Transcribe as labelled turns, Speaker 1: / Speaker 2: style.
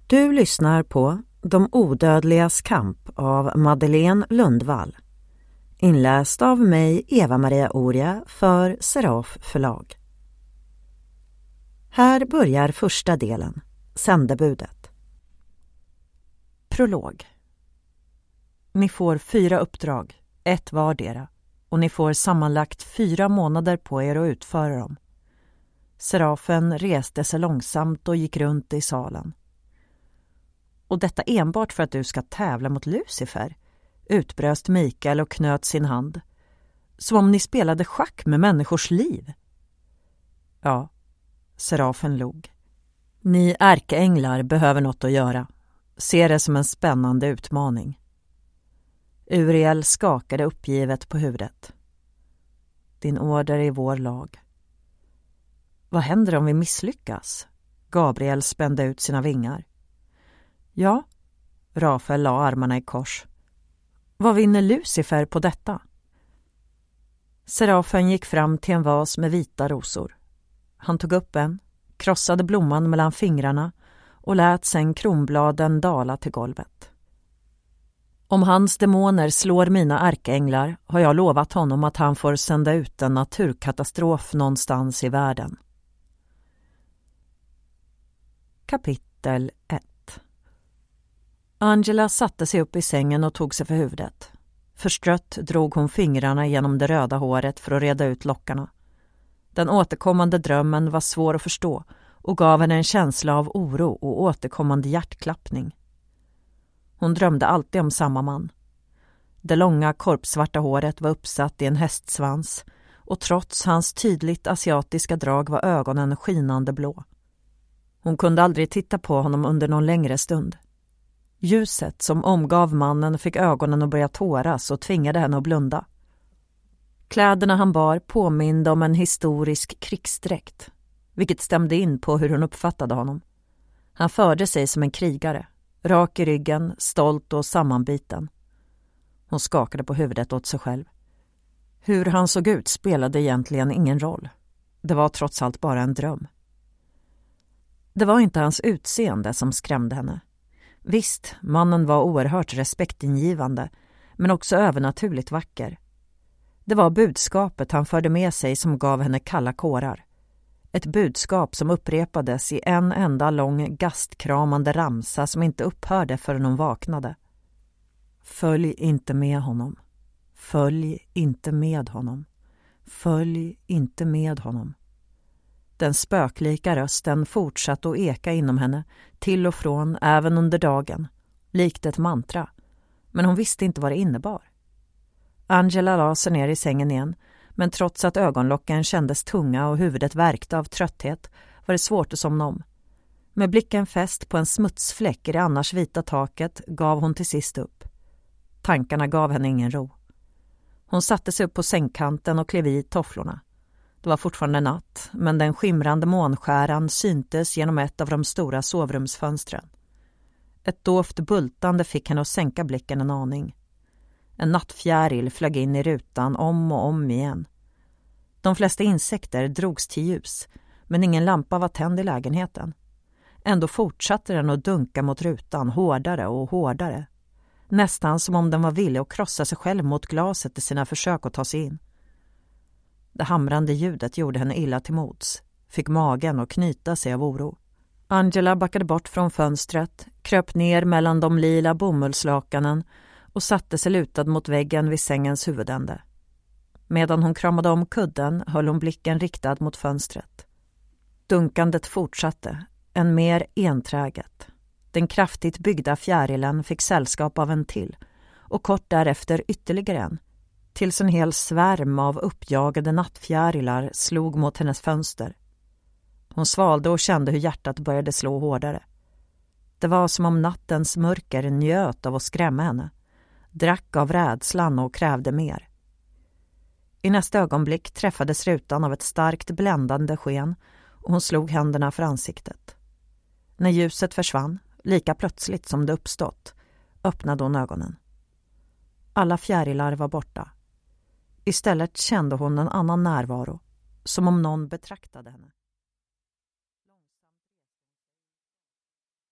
Speaker 1: Du lyssnar på De odödligas kamp av Madeleine Lundvall. Inläst av mig, Eva-Maria Oria, för Seraf förlag. Här börjar första delen, sändebudet. Prolog. Ni får 4 uppdrag, 1 vardera, och ni får sammanlagt 4 månader på er att utföra dem. Serafen reste sig långsamt och gick runt i salen. Och detta enbart för att du ska tävla mot Lucifer, utbröst Mikael och knöt sin hand. Som om ni spelade schack med människors liv. Ja, Serafen log. Ni ärkeänglar behöver något att göra. Se det som en spännande utmaning. Uriel skakade uppgivet på huvudet. Din order är vår lag. Vad händer om vi misslyckas? Gabriel spände ut sina vingar. Ja, Rafael la armarna i kors. Vad vinner Lucifer på detta? Serafen gick fram till en vas med vita rosor. Han tog upp en, krossade blomman mellan fingrarna och lät sen kronbladen dala till golvet. Om hans demoner slår mina ärkeänglar har jag lovat honom att han får sända ut en naturkatastrof någonstans i världen. Kapitel 1. Angela satte sig upp i sängen och tog sig för huvudet. Förstrött drog hon fingrarna genom det röda håret för att reda ut lockarna. Den återkommande drömmen var svår att förstå och gav henne en känsla av oro och återkommande hjärtklappning. Hon drömde alltid om samma man. Det långa korpsvarta håret var uppsatt i en hästsvans och trots hans tydligt asiatiska drag var ögonen skinande blå. Hon kunde aldrig titta på honom under någon längre stund. Ljuset som omgav mannen fick ögonen att börja tåras och tvingade henne att blunda. Kläderna han bar påminde om en historisk krigsdräkt, vilket stämde in på hur hon uppfattade honom. Han förde sig som en krigare, rak i ryggen, stolt och sammanbiten. Hon skakade på huvudet åt sig själv. Hur han såg ut spelade egentligen ingen roll. Det var trots allt bara en dröm. Det var inte hans utseende som skrämde henne. Visst, mannen var oerhört respektingivande, men också övernaturligt vacker. Det var budskapet han förde med sig som gav henne kalla kårar. Ett budskap som upprepades i en enda lång gastkramande ramsa som inte upphörde förrän hon vaknade. Följ inte med honom. Följ inte med honom. Följ inte med honom. Den spöklika rösten fortsatte att eka inom henne, till och från även under dagen, likt ett mantra. Men hon visste inte vad det innebar. Angela la sig ner i sängen igen, men trots att ögonlocken kändes tunga och huvudet värkte av trötthet var det svårt att somna om. Med blicken fäst på en smutsfläck i det annars vita taket gav hon till sist upp. Tankarna gav henne ingen ro. Hon satte sig upp på sängkanten och klev i tofflorna. Det var fortfarande natt, men den skimrande månskäran syntes genom ett av de stora sovrumsfönstren. Ett dovt bultande fick henne att sänka blicken en aning. En nattfjäril flög in i rutan om och om igen. De flesta insekter drogs till ljus, men ingen lampa var tänd i lägenheten. Ändå fortsatte den att dunka mot rutan hårdare och hårdare. Nästan som om den var villig att krossa sig själv mot glaset i sina försök att ta sig in. Det hamrande ljudet gjorde henne illa till mods, fick magen att knyta sig av oro. Angela backade bort från fönstret, kröp ner mellan de lila bomullslakanen och satte sig lutad mot väggen vid sängens huvudände. Medan hon kramade om kudden höll hon blicken riktad mot fönstret. Dunkandet fortsatte, än mer enträget. Den kraftigt byggda fjärilen fick sällskap av en till och kort därefter ytterligare en, tills en hel svärm av uppjagade nattfjärilar slog mot hennes fönster. Hon svalde och kände hur hjärtat började slå hårdare. Det var som om nattens mörker njöt av att skrämma henne, drack av rädslan och krävde mer. I nästa ögonblick träffades rutan av ett starkt bländande sken och hon slog händerna för ansiktet. När ljuset försvann, lika plötsligt som det uppstått, öppnade hon ögonen. Alla fjärilar var borta. Istället kände hon en annan närvaro, som om någon betraktade henne.